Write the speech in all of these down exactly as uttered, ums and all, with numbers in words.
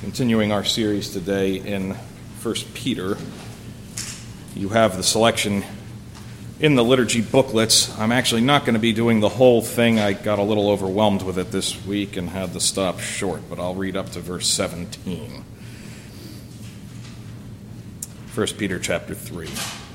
Continuing our series today in First Peter. You have the selection in the liturgy booklets. I'm actually not going to be doing the whole thing. I got a little overwhelmed with it this week and had to stop short, but I'll read up to verse seventeen. First Peter chapter three,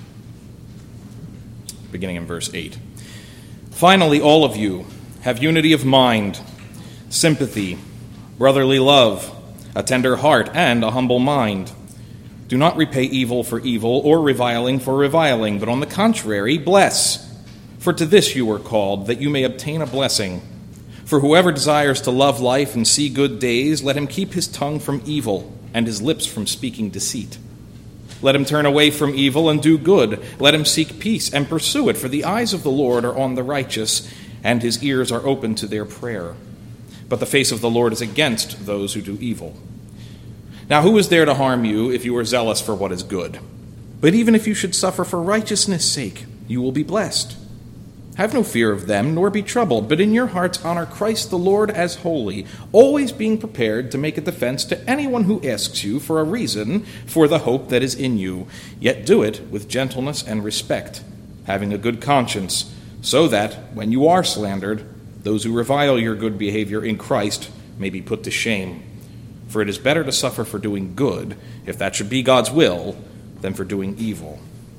beginning in verse eight. Finally, all of you have unity of mind, sympathy, brotherly love, a tender heart, and a humble mind. Do not repay evil for evil or reviling for reviling, but on the contrary, bless. For to this you were called, that you may obtain a blessing. For whoever desires to love life and see good days, let him keep his tongue from evil and his lips from speaking deceit. Let him turn away from evil and do good. Let him seek peace and pursue it, for the eyes of the Lord are on the righteous, and his ears are open to their prayer. But the face of the Lord is against those who do evil. Now who is there to harm you if you are zealous for what is good? But even if you should suffer for righteousness' sake, you will be blessed. Have no fear of them, nor be troubled, but in your hearts honor Christ the Lord as holy, always being prepared to make a defense to anyone who asks you for a reason for the hope that is in you. Yet do it with gentleness and respect, having a good conscience, so that, when you are slandered, those who revile your good behavior in Christ may be put to shame. For it is better to suffer for doing good, if that should be God's will, than for doing evil.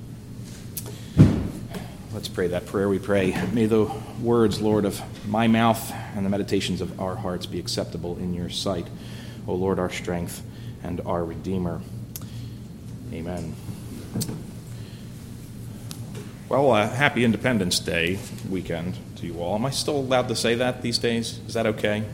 Let's pray that prayer, we pray. May the words, Lord, of my mouth and the meditations of our hearts be acceptable in your sight, O Lord, our strength and our Redeemer. Amen. Well, uh, happy Independence Day weekend to you all. Am I still allowed to say that these days? Is that okay?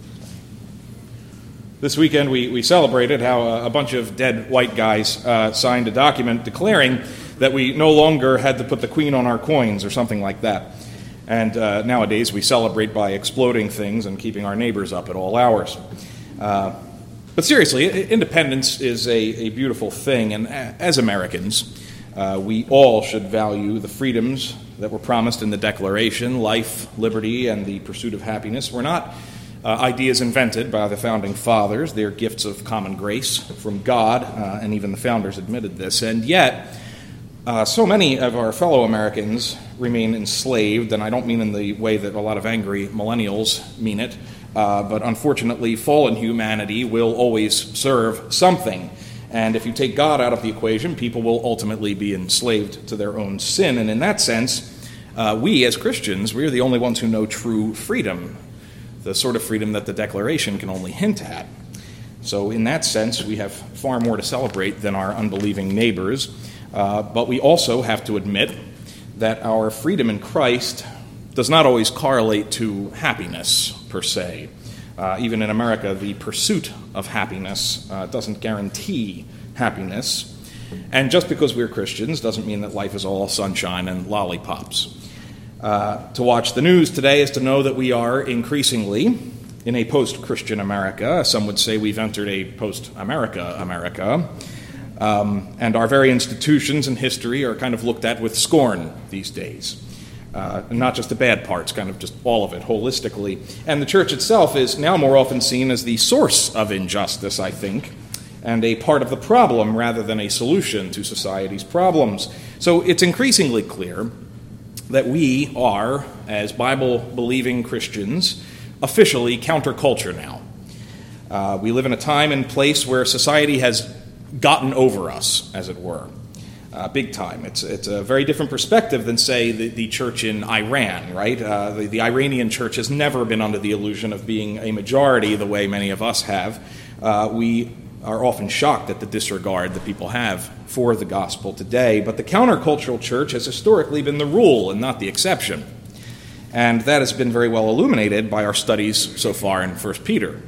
This weekend we, we celebrated how a, a bunch of dead white guys uh, signed a document declaring that we no longer had to put the queen on our coins or something like that. And uh, nowadays we celebrate by exploding things and keeping our neighbors up at all hours. Uh, but seriously, independence is a, a beautiful thing, and as Americans, Uh, we all should value the freedoms that were promised in the Declaration, life, liberty, and the pursuit of happiness. Were not uh, ideas invented by the Founding Fathers. They're gifts of common grace from God, uh, and even the Founders admitted this. And yet, uh, so many of our fellow Americans remain enslaved, and I don't mean in the way that a lot of angry millennials mean it, uh, but unfortunately, fallen humanity will always serve something. And if you take God out of the equation, people will ultimately be enslaved to their own sin. And in that sense, uh, we as Christians, we are the only ones who know true freedom, the sort of freedom that the Declaration can only hint at. So in that sense, we have far more to celebrate than our unbelieving neighbors. Uh, but we also have to admit that our freedom in Christ does not always correlate to happiness, per se. Uh, even in America, the pursuit of happiness uh, doesn't guarantee happiness. And just because we're Christians doesn't mean that life is all sunshine and lollipops. Uh, to watch the news today is to know that we are increasingly in a post-Christian America. Some would say we've entered a post-America America. Um, and our very institutions and history are kind of looked at with scorn these days. Uh, not just the bad parts, kind of just all of it, holistically. And the church itself is now more often seen as the source of injustice, I think, and a part of the problem rather than a solution to society's problems. So it's increasingly clear that we are, as Bible-believing Christians, officially counterculture now. Uh, we live in a time and place where society has gotten over us, as it were. Uh, big time. It's it's a very different perspective than, say, the, the church in Iran, right? Uh, the, the Iranian church has never been under the illusion of being a majority the way many of us have. Uh, we are often shocked at the disregard that people have for the gospel today. But the countercultural church has historically been the rule and not the exception. And that has been very well illuminated by our studies so far in First Peter.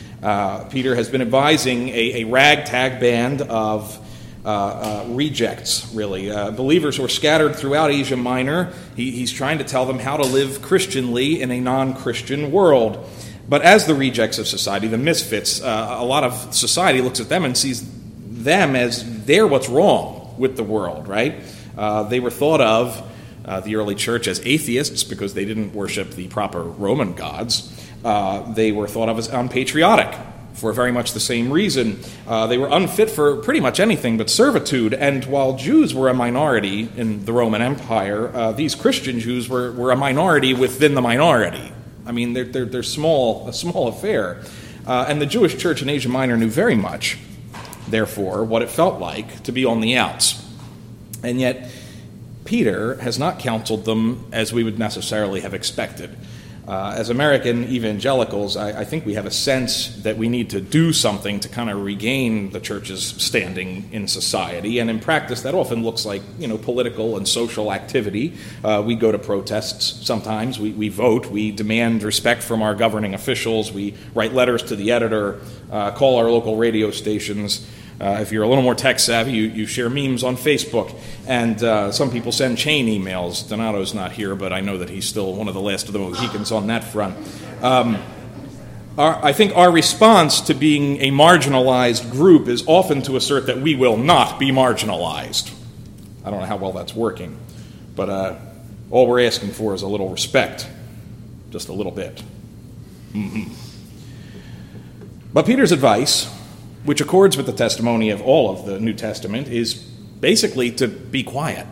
Uh, Peter has been advising a, a ragtag band of Uh, uh, rejects, really. Uh, believers who are scattered throughout Asia Minor. He, he's trying to tell them how to live Christianly in a non-Christian world. But as the rejects of society, the misfits, uh, a lot of society looks at them and sees them as they're what's wrong with the world, right? Uh, they were thought of, uh, the early church, as atheists because they didn't worship the proper Roman gods. Uh, they were thought of as unpatriotic for very much the same reason. Uh, they were unfit for pretty much anything but servitude, and while Jews were a minority in the Roman Empire, uh, these Christian Jews were, were a minority within the minority. I mean, they're, they're, they're small, a small affair. Uh, and the Jewish church in Asia Minor knew very much, therefore, what it felt like to be on the outs. And yet, Peter has not counseled them as we would necessarily have expected. Uh, as American evangelicals, I, I think we have a sense that we need to do something to kind of regain the church's standing in society, and in practice that often looks like, you know, political and social activity. Uh, we go to protests sometimes, we, we vote, we demand respect from our governing officials, we write letters to the editor, uh, call our local radio stations. Uh, if you're a little more tech-savvy, you, you share memes on Facebook, and uh, some people send chain emails. Donato's not here, but I know that he's still one of the last of the Mohicans on that front. Um, our, I think our response to being a marginalized group is often to assert that we will not be marginalized. I don't know how well that's working, but uh, all we're asking for is a little respect, just a little bit. Mm-hmm. But Peter's advice, which accords with the testimony of all of the New Testament, is basically to be quiet.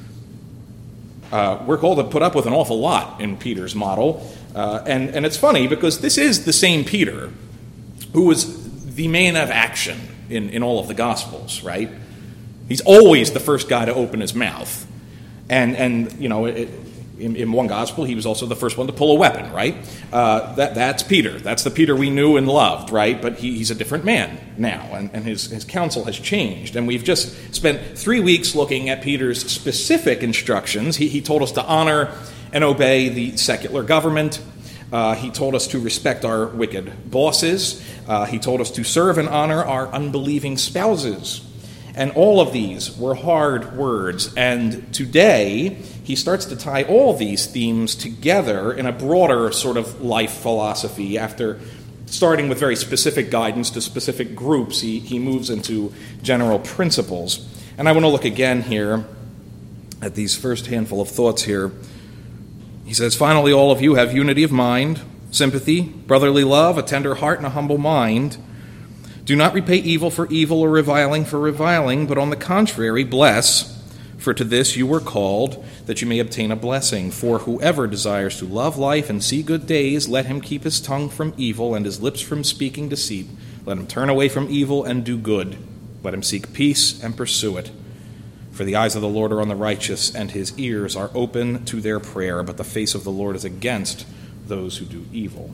Uh, we're called to put up with an awful lot in Peter's model. Uh, and, and it's funny because this is the same Peter who was the man of action in, in all of the Gospels, right? He's always the first guy to open his mouth. And, and you know, it, In, in one gospel, he was also the first one to pull a weapon, right? Uh, that that's Peter. That's the Peter we knew and loved, right? But he, he's a different man now, and, and his, his counsel has changed. And we've just spent three weeks looking at Peter's specific instructions. He, he told us to honor and obey the secular government. Uh, he told us to respect our wicked bosses. Uh, he told us to serve and honor our unbelieving spouses. And all of these were hard words. And today, he starts to tie all these themes together in a broader sort of life philosophy. After starting with very specific guidance to specific groups, he, he moves into general principles. And I want to look again here at these first handful of thoughts here. He says, finally, all of you have unity of mind, sympathy, brotherly love, a tender heart, and a humble mind. Do not repay evil for evil or reviling for reviling, but on the contrary, bless, for to this you were called, that you may obtain a blessing. For whoever desires to love life and see good days, let him keep his tongue from evil and his lips from speaking deceit. Let him turn away from evil and do good. Let him seek peace and pursue it. For the eyes of the Lord are on the righteous, and his ears are open to their prayer, but the face of the Lord is against those who do evil.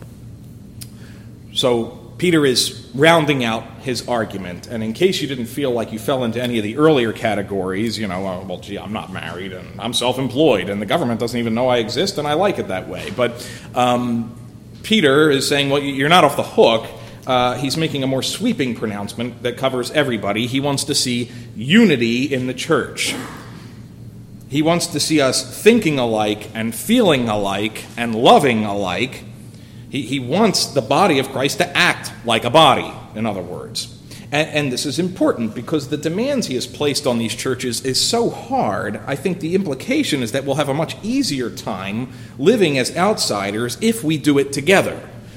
So Peter is rounding out his argument, and in case you didn't feel like you fell into any of the earlier categories, you know, oh, well, gee, I'm not married, and I'm self-employed, and the government doesn't even know I exist, and I like it that way. But um, Peter is saying, well, you're not off the hook. Uh, he's making a more sweeping pronouncement that covers everybody. He wants to see unity in the church. He wants to see us thinking alike and feeling alike and loving alike. He, he wants the body of Christ to act like a body, in other words. And, and this is important because the demands he has placed on these churches is so hard. I think the implication is that we'll have a much easier time living as outsiders if we do it together.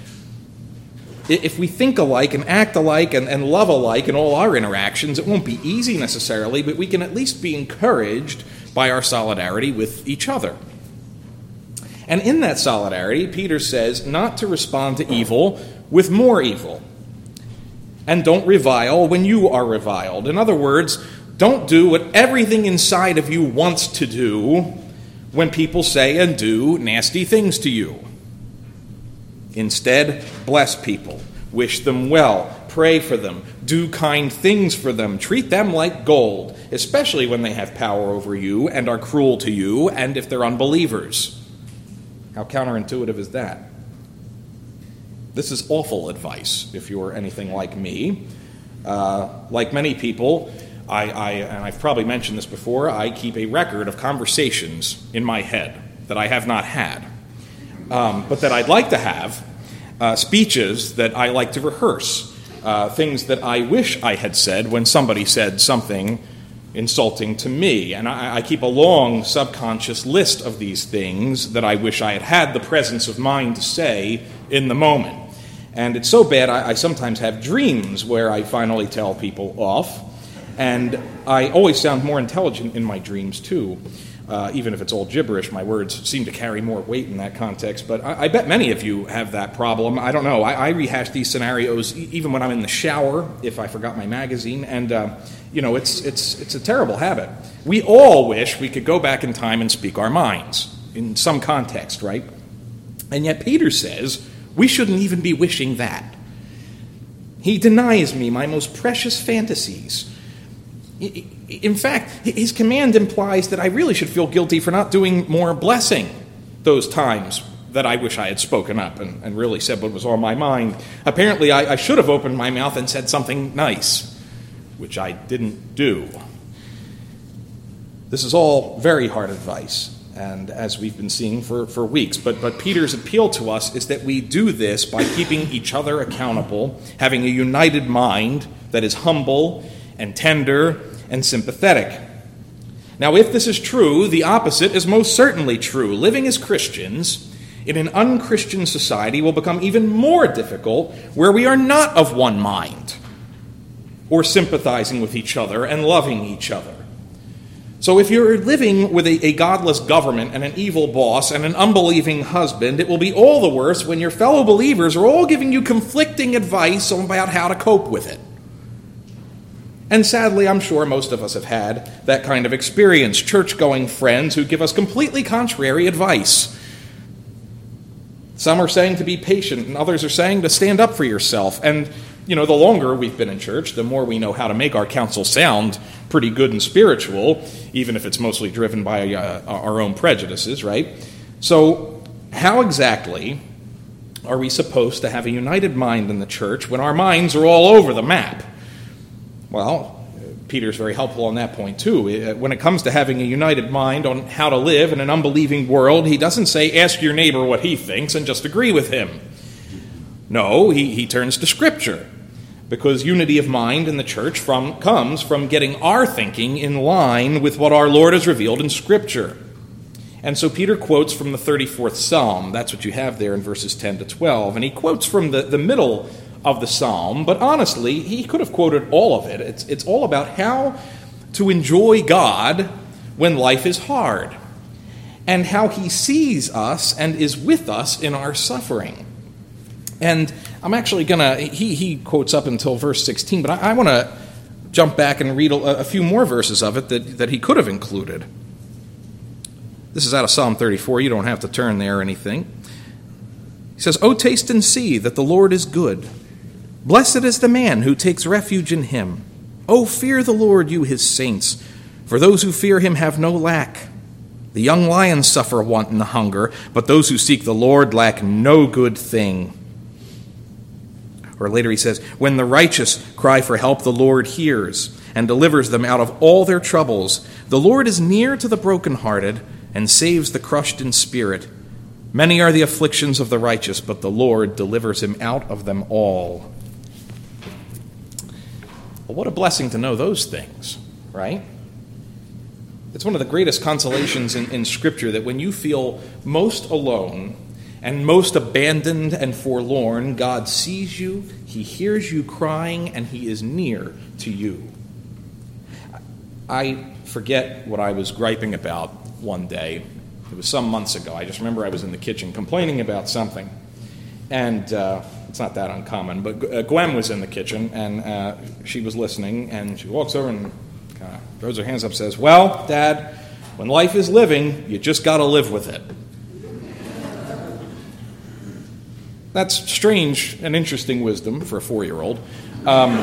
If we think alike and act alike and, and love alike in all our interactions, it won't be easy necessarily, but we can at least be encouraged by our solidarity with each other. And in that solidarity, Peter says not to respond to evil with more evil. And don't revile when you are reviled. In other words, don't do what everything inside of you wants to do when people say and do nasty things to you. Instead, bless people, wish them well, pray for them, do kind things for them, treat them like gold, especially when they have power over you and are cruel to you, and if they're unbelievers. How counterintuitive is that? This is awful advice, if you're anything like me. Uh, like many people, I, I, and I've probably mentioned this before, I keep a record of conversations in my head that I have not had. Um, but that I'd like to have, uh, speeches that I like to rehearse, uh, things that I wish I had said when somebody said something insulting to me. And I, I keep a long subconscious list of these things that I wish I had had the presence of mind to say in the moment. And it's so bad, I, I sometimes have dreams where I finally tell people off. And I always sound more intelligent in my dreams, too. Uh, even if it's all gibberish, my words seem to carry more weight in that context. But I, I bet many of you have that problem. I don't know. I, I rehash these scenarios e- even when I'm in the shower, if I forgot my magazine. And, uh, you know, it's, it's, it's a terrible habit. We all wish we could go back in time and speak our minds in some context, right? And yet Peter says we shouldn't even be wishing that. He denies me my most precious fantasies. In fact, his command implies that I really should feel guilty for not doing more blessing those times that I wish I had spoken up and, and really said what was on my mind. Apparently, I, I should have opened my mouth and said something nice, which I didn't do. This is all very hard advice, and as we've been seeing for, for weeks. But, but Peter's appeal to us is that we do this by keeping each other accountable, having a united mind that is humble and tender and sympathetic. Now, if this is true, the opposite is most certainly true. Living as Christians in an unchristian society will become even more difficult where we are not of one mind or sympathizing with each other and loving each other. So if you're living with a, a godless government and an evil boss and an unbelieving husband, it will be all the worse when your fellow believers are all giving you conflicting advice about how to cope with it. And sadly, I'm sure most of us have had that kind of experience, church-going friends who give us completely contrary advice. Some are saying to be patient, and others are saying to stand up for yourself. And, you know, the longer we've been in church, the more we know how to make our counsel sound pretty good and spiritual, even if it's mostly driven by uh, our own prejudices, right? So how exactly are we supposed to have a united mind in the church when our minds are all over the map? Well, Peter's very helpful on that point, too. When it comes to having a united mind on how to live in an unbelieving world, he doesn't say, ask your neighbor what he thinks and just agree with him. No, he, he turns to Scripture, because unity of mind in the church from, comes from getting our thinking in line with what our Lord has revealed in Scripture. And so Peter quotes from the thirty-fourth Psalm. That's what you have there in verses ten to twelve. And he quotes from the, the middle of the psalm, but honestly, he could have quoted all of it. It's, it's all about how to enjoy God when life is hard, and how he sees us and is with us in our suffering. And I'm actually going to, he he quotes up until verse sixteen, but I, I want to jump back and read a, a few more verses of it that, that he could have included. This is out of Psalm thirty-four. You don't have to turn there or anything. He says, "O taste and see that the Lord is good. Blessed is the man who takes refuge in him. O fear the Lord, you his saints, for those who fear him have no lack. The young lions suffer want and hunger, but those who seek the Lord lack no good thing." Or later he says, "When the righteous cry for help, the Lord hears and delivers them out of all their troubles. The Lord is near to the brokenhearted and saves the crushed in spirit. Many are the afflictions of the righteous, but the Lord delivers him out of them all." Well, what a blessing to know those things, right? It's one of the greatest consolations in, in Scripture that when you feel most alone and most abandoned and forlorn, God sees you, he hears you crying, and he is near to you. I forget what I was griping about one day. It was some months ago. I just remember I was in the kitchen complaining about something. And uh, it's not that uncommon, but uh, Gwen was in the kitchen, and uh, she was listening, and she walks over and kind of throws her hands up and says, "Well, Dad, when life is living, you just got to live with it." That's strange and interesting wisdom for a four-year-old. Um,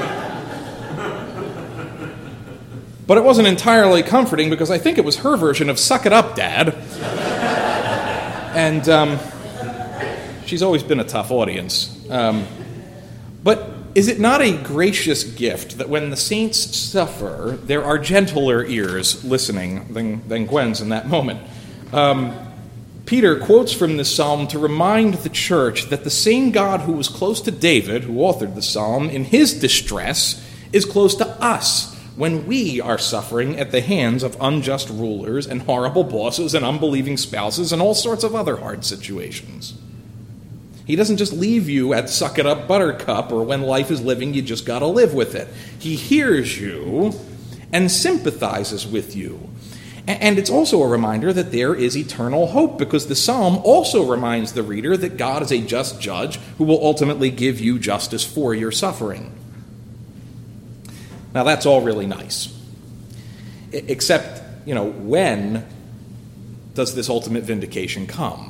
but it wasn't entirely comforting, because I think it was her version of "suck it up, Dad." And um, she's always been a tough audience. Um, but is it not a gracious gift that when the saints suffer, there are gentler ears listening than, than Gwen's in that moment? Um, Peter quotes from this psalm to remind the church that the same God who was close to David, who authored the psalm, in his distress, is close to us when we are suffering at the hands of unjust rulers and horrible bosses and unbelieving spouses and all sorts of other hard situations. He doesn't just leave you at suck it up buttercup, or when life is living, you just got to live with it. He hears you and sympathizes with you. And it's also a reminder that there is eternal hope, because the psalm also reminds the reader that God is a just judge who will ultimately give you justice for your suffering. Now, that's all really nice. Except, you know, when does this ultimate vindication come?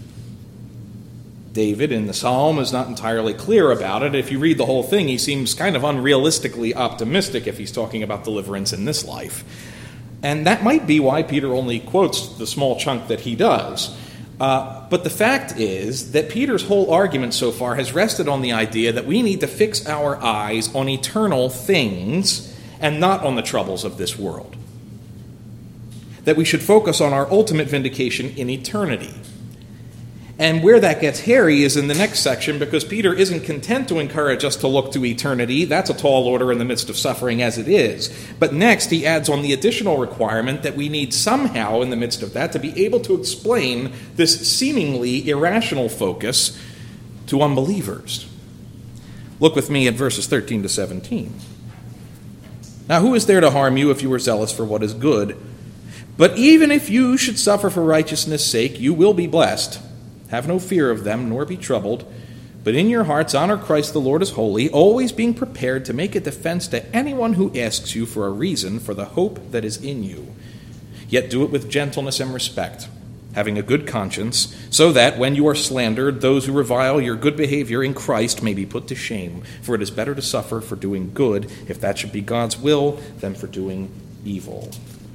David in the psalm is not entirely clear about it. If you read the whole thing, he seems kind of unrealistically optimistic if he's talking about deliverance in this life. And that might be why Peter only quotes the small chunk that he does. Uh, but the fact is that Peter's whole argument so far has rested on the idea that we need to fix our eyes on eternal things and not on the troubles of this world. That we should focus on our ultimate vindication in eternity. And where that gets hairy is in the next section, because Peter isn't content to encourage us to look to eternity. That's a tall order in the midst of suffering as it is. But next, he adds on the additional requirement that we need somehow in the midst of that to be able to explain this seemingly irrational focus to unbelievers. Look with me at verses thirteen to seventeen. Now, who is there to harm you if you are zealous for what is good? But even if you should suffer for righteousness' sake, you will be blessed. Have no fear of them, nor be troubled, but in your hearts honor Christ the Lord as holy, always being prepared to make a defense to anyone who asks you for a reason for the hope that is in you. Yet do it with gentleness and respect, having a good conscience, so that when you are slandered, those who revile your good behavior in Christ may be put to shame. For it is better to suffer for doing good, if that should be God's will, than for doing evil.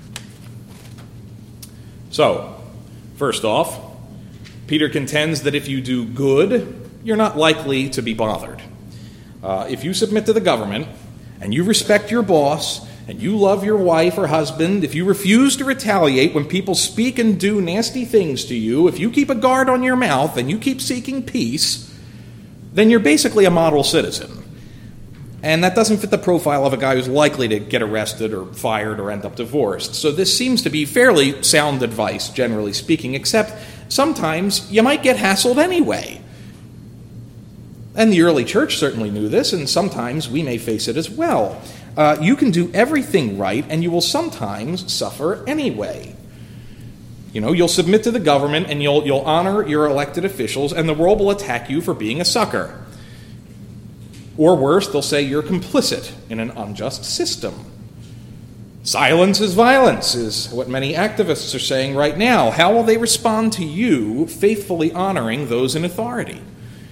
So, first off, Peter contends that if you do good, you're not likely to be bothered. Uh, if you submit to the government, and you respect your boss, and you love your wife or husband, if you refuse to retaliate when people speak and do nasty things to you, if you keep a guard on your mouth and you keep seeking peace, then you're basically a model citizen. And that doesn't fit the profile of a guy who's likely to get arrested or fired or end up divorced. So this seems to be fairly sound advice, generally speaking, except sometimes you might get hassled anyway. And the early church certainly knew this, and sometimes we may face it as well. Uh, you can do everything right, and you will sometimes suffer anyway. You know, you'll submit to the government, and you'll you'll honor your elected officials, and the world will attack you for being a sucker. Or worse, they'll say you're complicit in an unjust system. Silence is violence, is what many activists are saying right now. How will they respond to you faithfully honoring those in authority?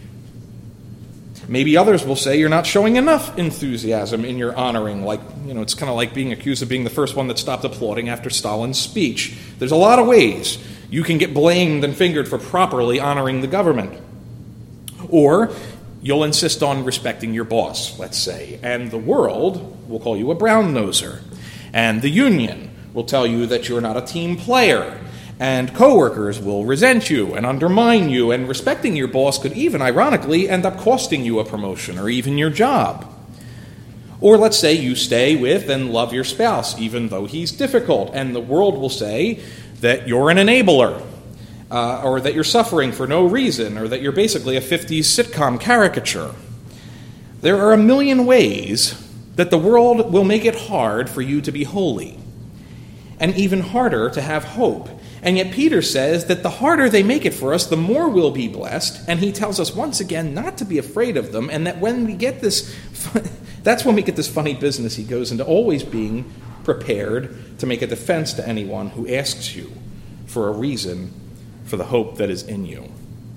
Maybe others will say you're not showing enough enthusiasm in your honoring, like, you know, it's kind of like being accused of being the first one that stopped applauding after Stalin's speech. There's a lot of ways you can get blamed and fingered for properly honoring the government. Or you'll insist on respecting your boss, let's say, and the world will call you a brown-noser. And the union will tell you that you're not a team player. And coworkers will resent you and undermine you, and respecting your boss could even, ironically, end up costing you a promotion or even your job. Or let's say you stay with and love your spouse, even though he's difficult, and the world will say that you're an enabler, uh, or that you're suffering for no reason, or that you're basically a fifties sitcom caricature. There are a million ways that the world will make it hard for you to be holy, and even harder to have hope. And yet Peter says that the harder they make it for us, the more we'll be blessed, and he tells us once again not to be afraid of them, and that when we get this, that's when we get this funny business. He goes into always being prepared to make a defense to anyone who asks you for a reason for the hope that is in you.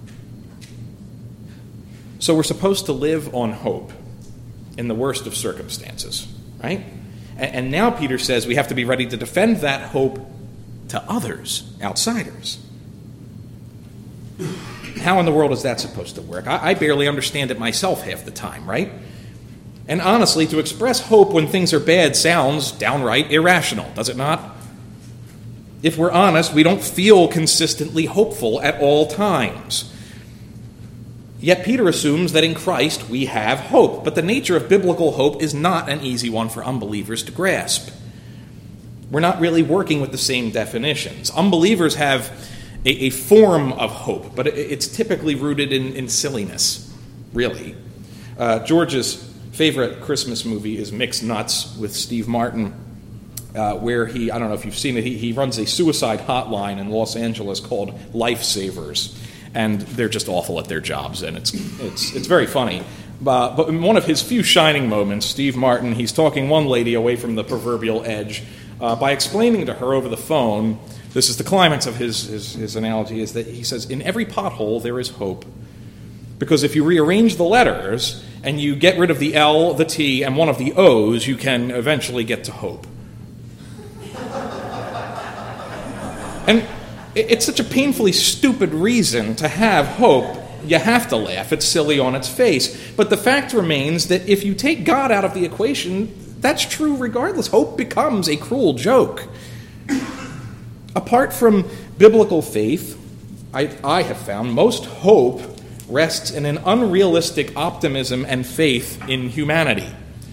So we're supposed to live on hope in the worst of circumstances, right? And now Peter says we have to be ready to defend that hope to others, outsiders. How in the world is that supposed to work? I, I barely understand it myself half the time, right? And honestly, to express hope when things are bad sounds downright irrational, does it not? If we're honest, we don't feel consistently hopeful at all times. Yet Peter assumes that in Christ we have hope, but the nature of biblical hope is not an easy one for unbelievers to grasp. We're not really working with the same definitions. Unbelievers have a, a form of hope, but it, it's typically rooted in, in silliness, really. Uh, George's favorite Christmas movie is Mixed Nuts with Steve Martin, uh, where he, I don't know if you've seen it, he, he runs a suicide hotline in Los Angeles called Lifesavers, and they're just awful at their jobs, and it's it's it's very funny. Uh, but in one of his few shining moments, Steve Martin, he's talking one lady away from the proverbial edge uh, by explaining to her over the phone, this is the climax of his, his, his analogy, is that he says, in every pothole there is hope. Because if you rearrange the letters and you get rid of the L, the T, and one of the O's, you can eventually get to hope. And it's such a painfully stupid reason to have hope. You have to laugh. It's silly on its face. But the fact remains that if you take God out of the equation, that's true regardless. Hope becomes a cruel joke. Apart from biblical faith, I, I have found most hope rests in an unrealistic optimism and faith in humanity.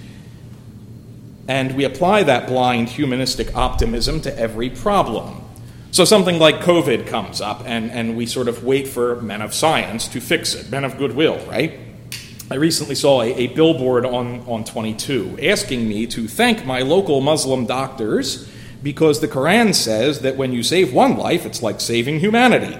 And we apply that blind humanistic optimism to every problem. So something like COVID comes up, and, and we sort of wait for men of science to fix it, men of goodwill, right? I recently saw a, a billboard on, on twenty-two asking me to thank my local Muslim doctors because the Quran says that when you save one life, it's like saving humanity.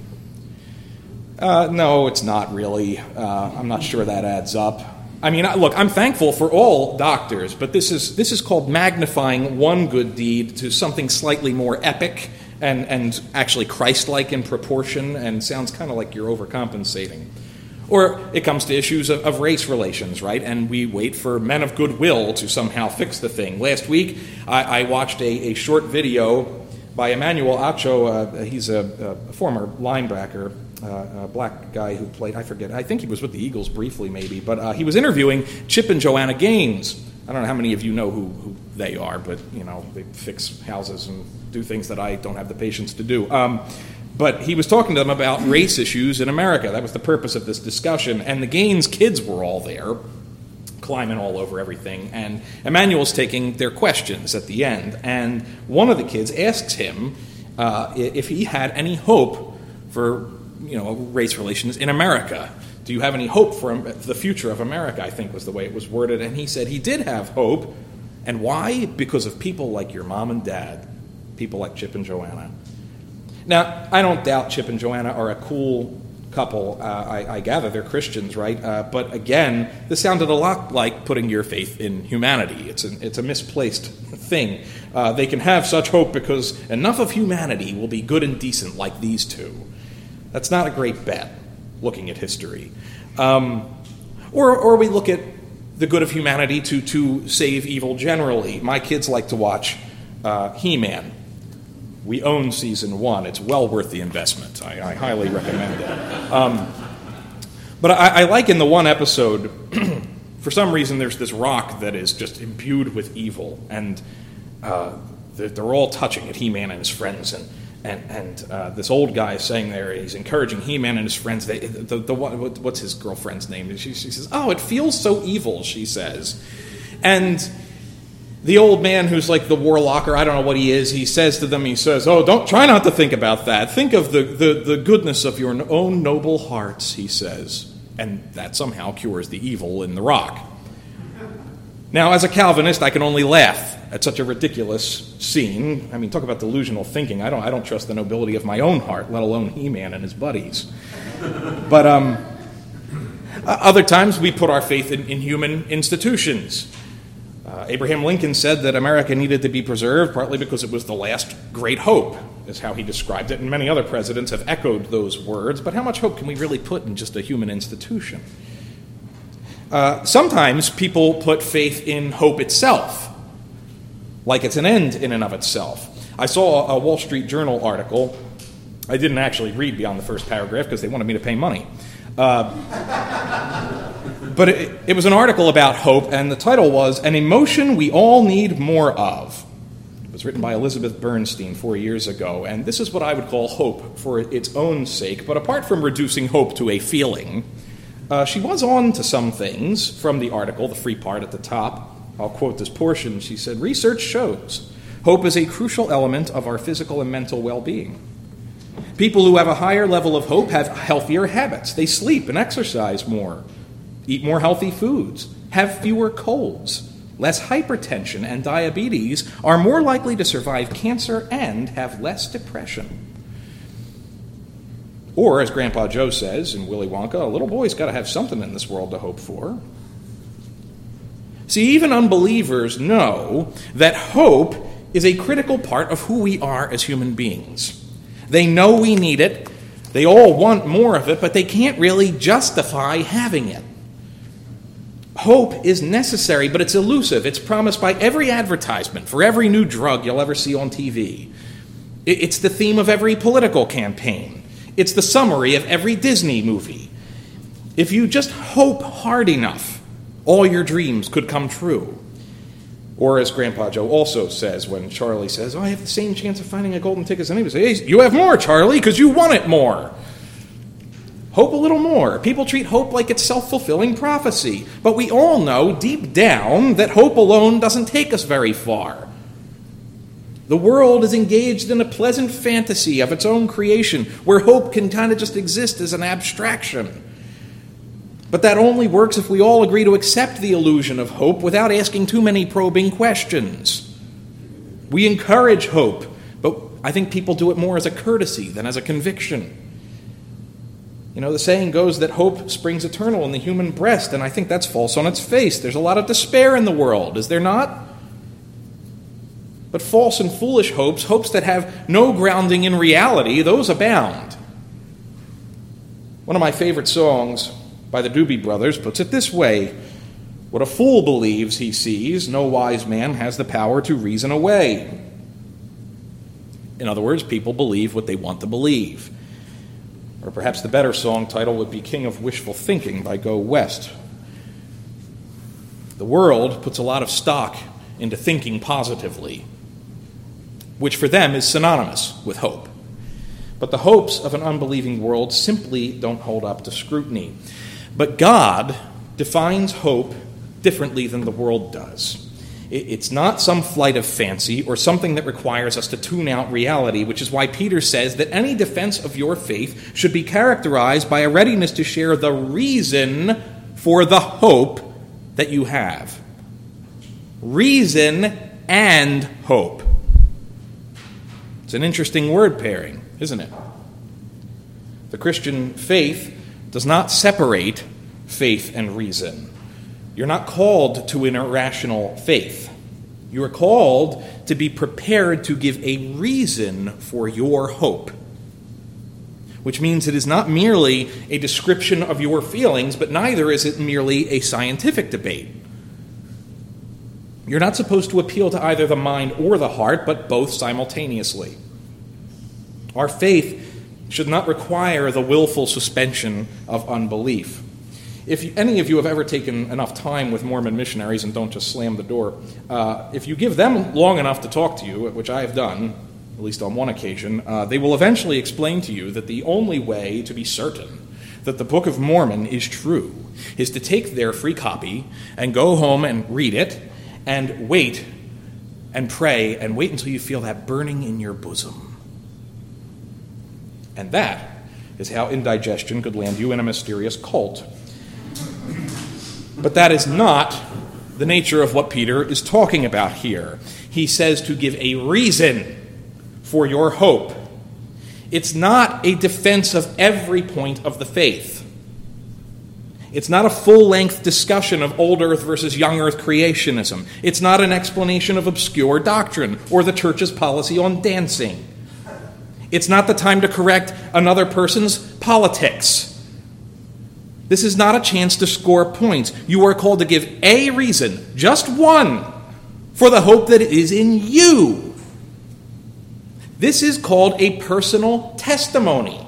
Uh, no, it's not really. Uh, I'm not sure that adds up. I mean, look, I'm thankful for all doctors, but this is this is called magnifying one good deed to something slightly more epic and, and actually Christ-like in proportion, and sounds kind of like you're overcompensating. Or it comes to issues of, of race relations, right? And we wait for men of goodwill to somehow fix the thing. Last week, I, I watched a, a short video by Emmanuel Acho. Uh, he's a, a former linebacker, uh, a black guy who played, I forget, I think he was with the Eagles briefly maybe, but uh, he was interviewing Chip and Joanna Gaines. I don't know how many of you know who, who they are, but, you know, they fix houses and do things that I don't have the patience to do. Um, but he was talking to them about race issues in America. That was the purpose of this discussion. And the Gaines kids were all there, climbing all over everything. And Emmanuel's taking their questions at the end. And one of the kids asks him uh, if he had any hope for, you know, race relations in America. Do you have any hope for the future of America, I think was the way it was worded. And he said he did have hope. And why? Because of people like your mom and dad, people like Chip and Joanna. Now, I don't doubt Chip and Joanna are a cool couple. Uh, I, I gather they're Christians, right? Uh, but again, this sounded a lot like putting your faith in humanity. It's, an, it's a misplaced thing. Uh, they can have such hope because enough of humanity will be good and decent like these two. That's not a great bet, looking at history. Um, or, or we look at the good of humanity to, to save evil generally. My kids like to watch uh, He-Man. We own season one. It's well worth the investment. I, I highly recommend it. Um, but I, I like in the one episode, for some reason, there's this rock that is just imbued with evil, and uh, they're, they're all touching it, He-Man and his friends, and and and uh, this old guy is saying there, he's encouraging He-Man and his friends. They, the, the, the what's his girlfriend's name? She, she says, "Oh, it feels so evil," she says, and the old man who's like the warlocker, I don't know what he is, he says to them, he says, "Oh, don't try not to think about that. Think of the, the, the goodness of your own noble hearts," he says. And that somehow cures the evil in the rock. Now, as a Calvinist, I can only laugh at such a ridiculous scene. I mean, talk about delusional thinking. I don't I don't trust the nobility of my own heart, let alone He-Man and his buddies. But um, other times we put our faith in, in human institutions. Uh, Abraham Lincoln said that America needed to be preserved partly because it was the last great hope, is how he described it, and many other presidents have echoed those words. But how much hope can we really put in just a human institution? Uh, sometimes people put faith in hope itself, like it's an end in and of itself. I saw a Wall Street Journal article. I didn't actually read beyond the first paragraph because they wanted me to pay money. Uh, But it, it was an article about hope, and the title was, "An Emotion We All Need More Of." It was written by Elizabeth Bernstein four years ago, and this is what I would call hope for its own sake. But apart from reducing hope to a feeling, uh, she was on to some things from the article, the free part at the top. I'll quote this portion. She said, "Research shows hope is a crucial element of our physical and mental well-being. People who have a higher level of hope have healthier habits. They sleep and exercise more, eat more healthy foods, have fewer colds, less hypertension and diabetes, are more likely to survive cancer, and have less depression. Or, as Grandpa Joe says in Willy Wonka, a little boy's got to have something in this world to hope for. See, even unbelievers know that hope is a critical part of who we are as human beings. They know we need it. They all want more of it, but they can't really justify having it. Hope is necessary, but it's elusive. It's promised by every advertisement for every new drug you'll ever see on T V. It's the theme of every political campaign. It's the summary of every Disney movie. If you just hope hard enough, all your dreams could come true. Or as Grandpa Joe also says when Charlie says, oh, I have the same chance of finding a golden ticket as anybody. Say, hey, you have more, Charlie, because you want it more. Hope a little more. People treat hope like it's self-fulfilling prophecy. But we all know deep down that hope alone doesn't take us very far. The world is engaged in a pleasant fantasy of its own creation where hope can kind of just exist as an abstraction. But that only works if we all agree to accept the illusion of hope without asking too many probing questions. We encourage hope, but I think people do it more as a courtesy than as a conviction. You know, the saying goes that hope springs eternal in the human breast, and I think that's false on its face. There's a lot of despair in the world, is there not? But false and foolish hopes, hopes that have no grounding in reality, those abound. One of my favorite songs by the Doobie Brothers puts it this way: what a fool believes he sees, no wise man has the power to reason away. In other words, people believe what they want to believe. Or perhaps the better song title would be King of Wishful Thinking by Go West. The world puts a lot of stock into thinking positively, which for them is synonymous with hope. But the hopes of an unbelieving world simply don't hold up to scrutiny. But God defines hope differently than the world does. It's not some flight of fancy or something that requires us to tune out reality, which is why Peter says that any defense of your faith should be characterized by a readiness to share the reason for the hope that you have. Reason and hope. It's an interesting word pairing, isn't it? The Christian faith does not separate faith and reason. You're not called to an irrational faith. You are called to be prepared to give a reason for your hope, which means it is not merely a description of your feelings, but neither is it merely a scientific debate. You're not supposed to appeal to either the mind or the heart, but both simultaneously. Our faith should not require the willful suspension of unbelief. If any of you have ever taken enough time with Mormon missionaries, and don't just slam the door, uh, if you give them long enough to talk to you, which I have done, at least on one occasion, uh, they will eventually explain to you that the only way to be certain that the Book of Mormon is true is to take their free copy and go home and read it and wait and pray and wait until you feel that burning in your bosom. And that is how indigestion could land you in a mysterious cult. But that is not the nature of what Peter is talking about here. He says to give a reason for your hope. It's not a defense of every point of the faith. It's not a full-length discussion of old earth versus young earth creationism. It's not an explanation of obscure doctrine or the church's policy on dancing. It's not the time to correct another person's politics. This is not a chance to score points. You are called to give a reason, just one, for the hope that is in you. This is called a personal testimony.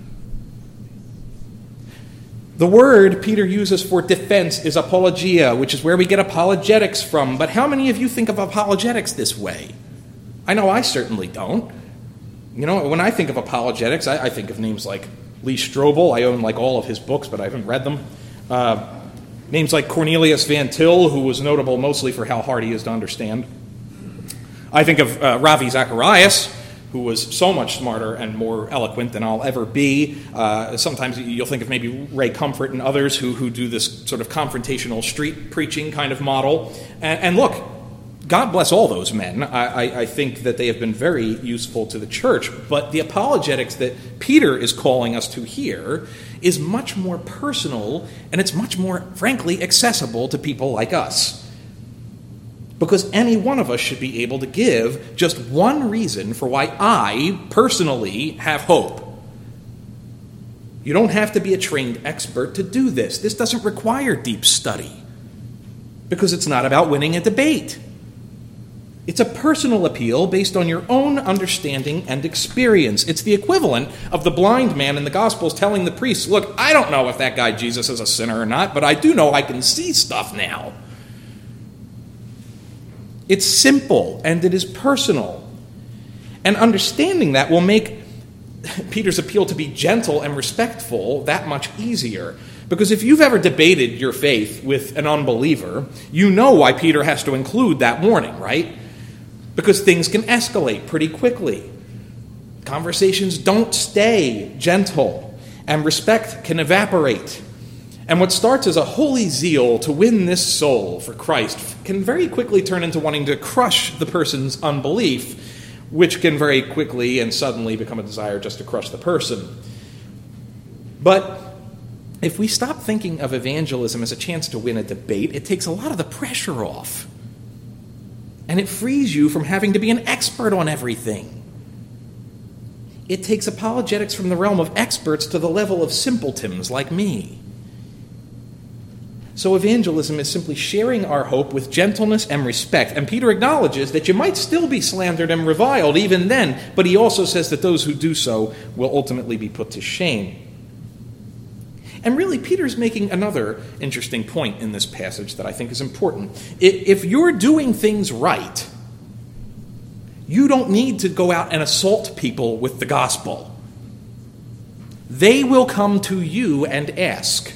The word Peter uses for defense is apologia, which is where we get apologetics from. But how many of you think of apologetics this way? I know I certainly don't. You know, when I think of apologetics, I, I think of names like Lee Strobel. I own like all of his books, but I haven't read them. Uh, names like Cornelius Van Til, who was notable mostly for how hard he is to understand. I think of uh, Ravi Zacharias, who was so much smarter and more eloquent than I'll ever be. Uh, sometimes you'll think of maybe Ray Comfort and others who, who do this sort of confrontational street preaching kind of model. And, and look, God bless all those men. I, I, I think that they have been very useful to the church. But the apologetics that Peter is calling us to here is much more personal, and it's much more, frankly, accessible to people like us. Because any one of us should be able to give just one reason for why I personally have hope. You don't have to be a trained expert to do this. This doesn't require deep study, because it's not about winning a debate. It's a personal appeal based on your own understanding and experience. It's the equivalent of the blind man in the Gospels telling the priest, look, I don't know if that guy Jesus is a sinner or not, but I do know I can see stuff now. It's simple and it is personal. And understanding that will make Peter's appeal to be gentle and respectful that much easier. Because if you've ever debated your faith with an unbeliever, you know why Peter has to include that warning, right? Because things can escalate pretty quickly. Conversations don't stay gentle, and respect can evaporate. And what starts as a holy zeal to win this soul for Christ can very quickly turn into wanting to crush the person's unbelief, which can very quickly and suddenly become a desire just to crush the person. But if we stop thinking of evangelism as a chance to win a debate, it takes a lot of the pressure off. And it frees you from having to be an expert on everything. It takes apologetics from the realm of experts to the level of simpletons like me. So evangelism is simply sharing our hope with gentleness and respect. And Peter acknowledges that you might still be slandered and reviled even then, but he also says that those who do so will ultimately be put to shame. And really, Peter's making another interesting point in this passage that I think is important. If you're doing things right, you don't need to go out and assault people with the gospel. They will come to you and ask.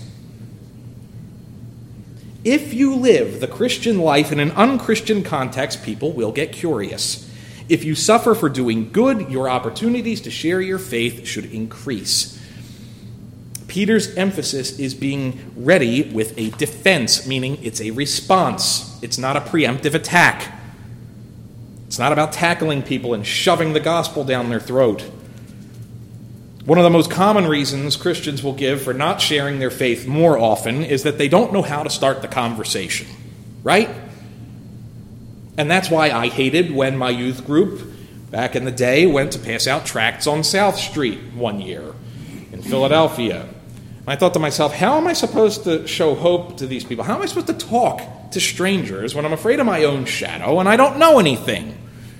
If you live the Christian life in an unchristian context, people will get curious. If you suffer for doing good, your opportunities to share your faith should increase. Peter's emphasis is being ready with a defense, meaning it's a response. It's not a preemptive attack. It's not about tackling people and shoving the gospel down their throat. One of the most common reasons Christians will give for not sharing their faith more often is that they don't know how to start the conversation, right? And that's why I hated when my youth group back in the day went to pass out tracts on South Street one year in Philadelphia. And I thought to myself, how am I supposed to show hope to these people? How am I supposed to talk to strangers when I'm afraid of my own shadow and I don't know anything?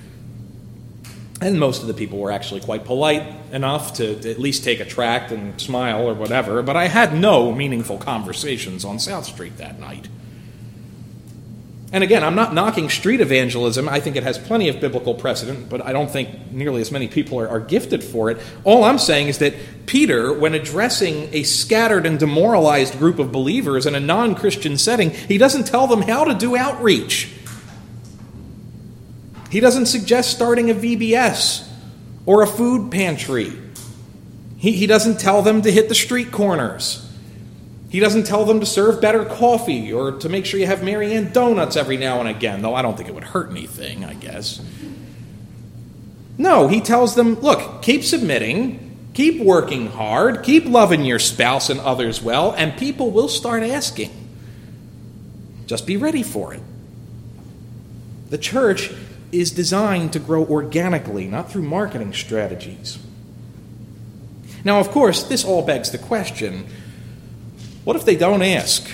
And most of the people were actually quite polite enough to, to at least take a tract and smile or whatever, but I had no meaningful conversations on South Street that night. And again, I'm not knocking street evangelism. I think it has plenty of biblical precedent, but I don't think nearly as many people are, are gifted for it. All I'm saying is that Peter, when addressing a scattered and demoralized group of believers in a non-Christian setting, he doesn't tell them how to do outreach. He doesn't suggest starting a V B S or a food pantry. He, he doesn't tell them to hit the street corners. He doesn't tell them to serve better coffee or to make sure you have Mary Ann donuts every now and again, though I don't think it would hurt anything, I guess. No, he tells them, look, keep submitting, keep working hard, keep loving your spouse and others well, and people will start asking. Just be ready for it. The church is designed to grow organically, not through marketing strategies. Now, of course, this all begs the question, what if they don't ask?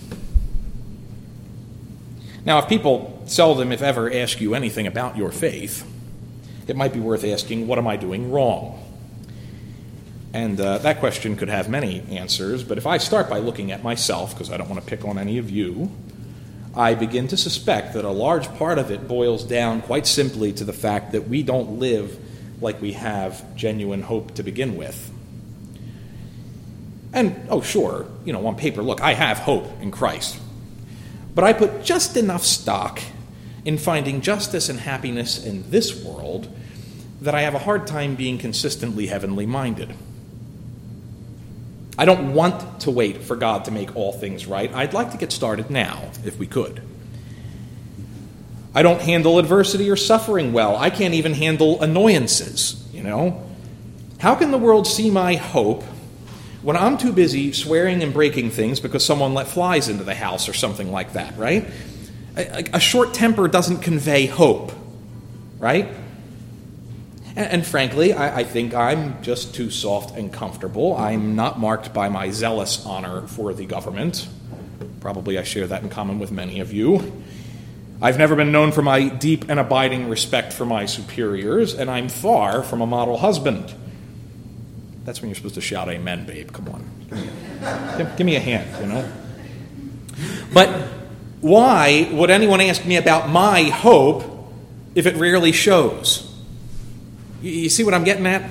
Now, if people seldom, if ever, ask you anything about your faith, it might be worth asking, what am I doing wrong? And uh, that question could have many answers, but if I start by looking at myself, because I don't want to pick on any of you, I begin to suspect that a large part of it boils down quite simply to the fact that we don't live like we have genuine hope to begin with. And, oh, sure, you know, on paper, look, I have hope in Christ. But I put just enough stock in finding justice and happiness in this world that I have a hard time being consistently heavenly minded. I don't want to wait for God to make all things right. I'd like to get started now, if we could. I don't handle adversity or suffering well. I can't even handle annoyances, you know. How can the world see my hope when I'm too busy swearing and breaking things because someone let flies into the house or something like that, right? A, a short temper doesn't convey hope, right? And, and frankly, I, I think I'm just too soft and comfortable. I'm not marked by my zealous honor for the government. Probably I share that in common with many of you. I've never been known for my deep and abiding respect for my superiors, and I'm far from a model husband. That's when you're supposed to shout amen, babe. Come on. Give, give me a hand, you know. But why would anyone ask me about my hope if it rarely shows? You, you see what I'm getting at?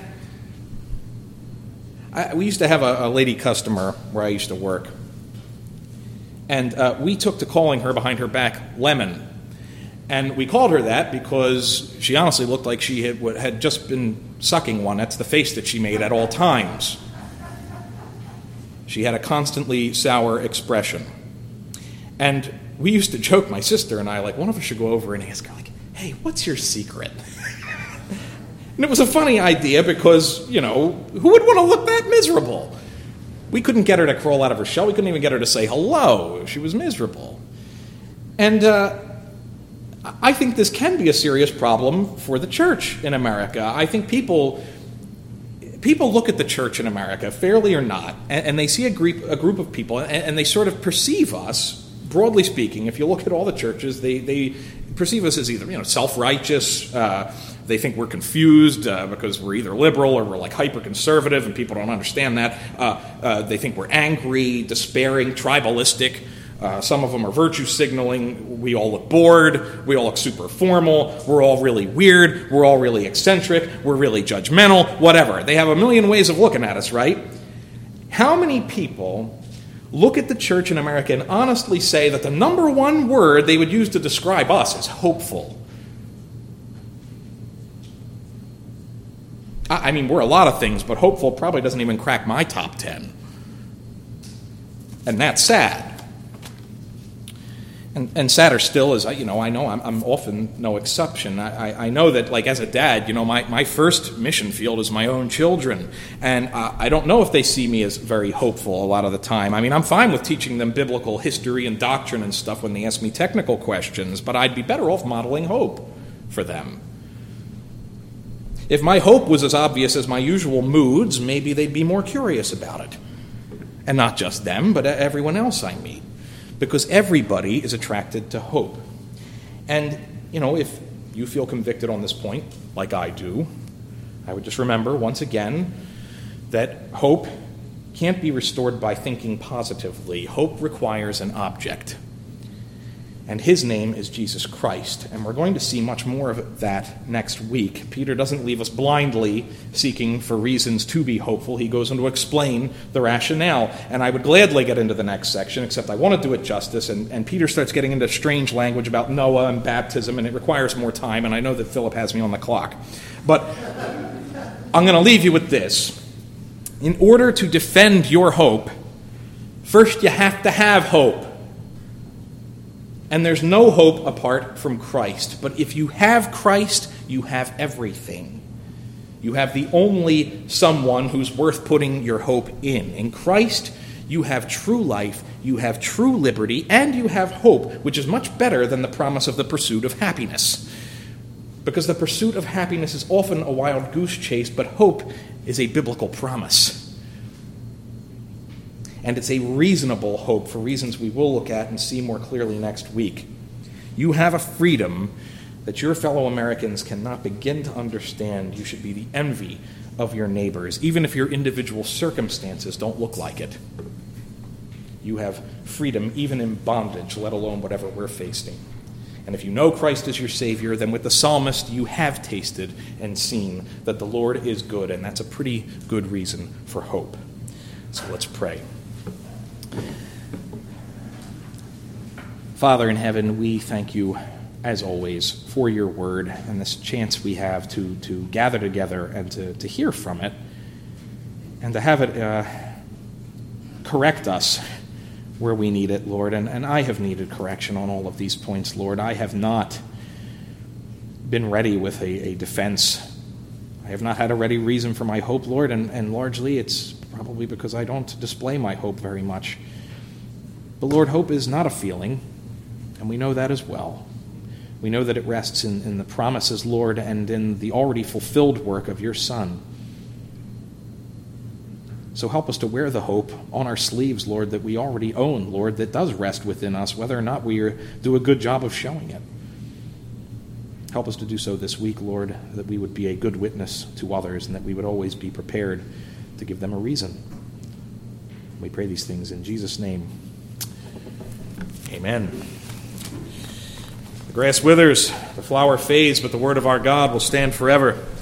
I, we used to have a, a lady customer where I used to work. And uh, we took to calling her behind her back Lemon. And we called her that because she honestly looked like she had, had just been sucking one. That's the face that she made at all times. She had a constantly sour expression. And we used to joke, my sister and I, like, one of us should go over and ask her, like, hey, what's your secret? And it was a funny idea because, you know, who would want to look that miserable? We couldn't get her to crawl out of her shell. We couldn't even get her to say hello. She was miserable. And uh, I think this can be a serious problem for the church in America. I think people people look at the church in America, fairly or not, and, and they see a group, a group of people, and, and they sort of perceive us, broadly speaking, if you look at all the churches, they, they perceive us as either, you know, self-righteous, uh, they think we're confused uh, because we're either liberal or we're like hyper-conservative, and people don't understand that. Uh, uh, they think we're angry, despairing, tribalistic. Uh, some of them are virtue signaling. We all look bored. We all look super formal. We're all really weird. We're all really eccentric. We're really judgmental. Whatever. They have a million ways of looking at us, right? How many people look at the church in America and honestly say that the number one word they would use to describe us is hopeful? I, I mean, we're a lot of things, but hopeful probably doesn't even crack my top ten. And that's sad. And, and sadder still is, you know, I know I'm, I'm often no exception. I, I, I know that, like, as a dad, you know, my, my first mission field is my own children. And uh, I don't know if they see me as very hopeful a lot of the time. I mean, I'm fine with teaching them biblical history and doctrine and stuff when they ask me technical questions, but I'd be better off modeling hope for them. If my hope was as obvious as my usual moods, maybe they'd be more curious about it. And not just them, but everyone else I meet. Because everybody is attracted to hope. And, you know, if you feel convicted on this point, like I do, I would just remember, once again, that hope can't be restored by thinking positively. Hope requires an object. And his name is Jesus Christ. And we're going to see much more of that next week. Peter doesn't leave us blindly seeking for reasons to be hopeful. He goes on to explain the rationale. And I would gladly get into the next section, except I want to do it justice. And, and Peter starts getting into strange language about Noah and baptism, and it requires more time. And I know that Philip has me on the clock. But I'm going to leave you with this. In order to defend your hope, first you have to have hope. And there's no hope apart from Christ. But if you have Christ, you have everything. You have the only someone who's worth putting your hope in. In Christ, you have true life, you have true liberty, and you have hope, which is much better than the promise of the pursuit of happiness. Because the pursuit of happiness is often a wild goose chase, but hope is a biblical promise. And it's a reasonable hope for reasons we will look at and see more clearly next week. You have a freedom that your fellow Americans cannot begin to understand. You should be the envy of your neighbors, even if your individual circumstances don't look like it. You have freedom even in bondage, let alone whatever we're facing. And if you know Christ as your Savior, then with the psalmist, you have tasted and seen that the Lord is good, and that's a pretty good reason for hope. So let's pray. Father in heaven, we thank you as always, for your word and this chance we have to, to gather together and to, to hear from it and to have it uh, correct us where we need it, Lord. And, and I have needed correction on all of these points, Lord. I have not been ready with a, a defense. I have not had a ready reason for my hope, Lord, and, and largely it's probably because I don't display my hope very much. But Lord, hope is not a feeling, and we know that as well. We know that it rests in, in the promises, Lord, and in the already fulfilled work of your Son. So help us to wear the hope on our sleeves, Lord, that we already own, Lord, that does rest within us, whether or not we are, do a good job of showing it. Help us to do so this week, Lord, that we would be a good witness to others and that we would always be prepared to give them a reason. We pray these things in Jesus' name. Amen. The grass withers, the flower fades, but the word of our God will stand forever.